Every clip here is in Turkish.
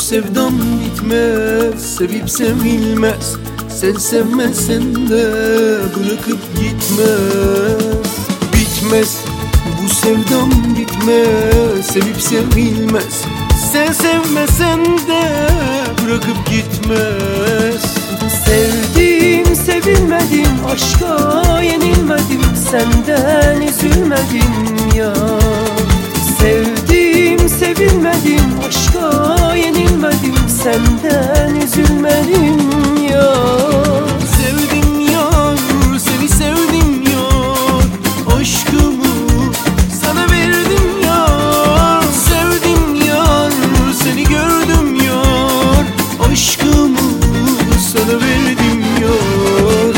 sevdam bitmez, sevip sevilmez. Sen sevmesen de bırakıp gitmez. Bitmez, bu sevdam bitmez, sevip sevilmez. Sen sevmesen de bırakıp gitmez. Sevdim, sevilmedim, aşka yenilmedim, senden üzülmedim ya. Sevdim, sevilmedim, aşka yenilmedim, senden üzülmedim ya. Sevdim yar, seni sevdim yar, aşkımı sana verdim yar. Sevdim yar, seni gördüm yar, aşkımı sana verdim yar.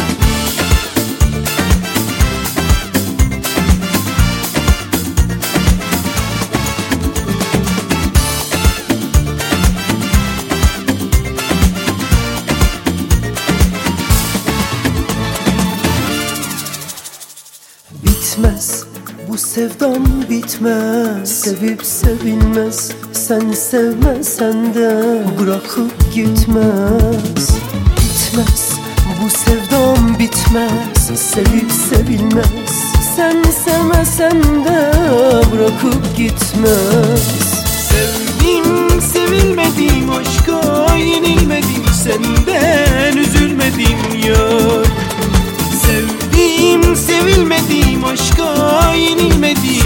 Bitmez, bu sevdam bitmez, sevip sevilmez. Sen sevmesen de bırakıp gitmez. Bitmez, bu sevdam bitmez, sevip sevilmez. Sen sevmesen de bırakıp gitmez. Sevdim, sevilmedim, aşka yenilmedim, senden üzülmedim yar. Sevdim, sevilmedim, aşka yenilmedim,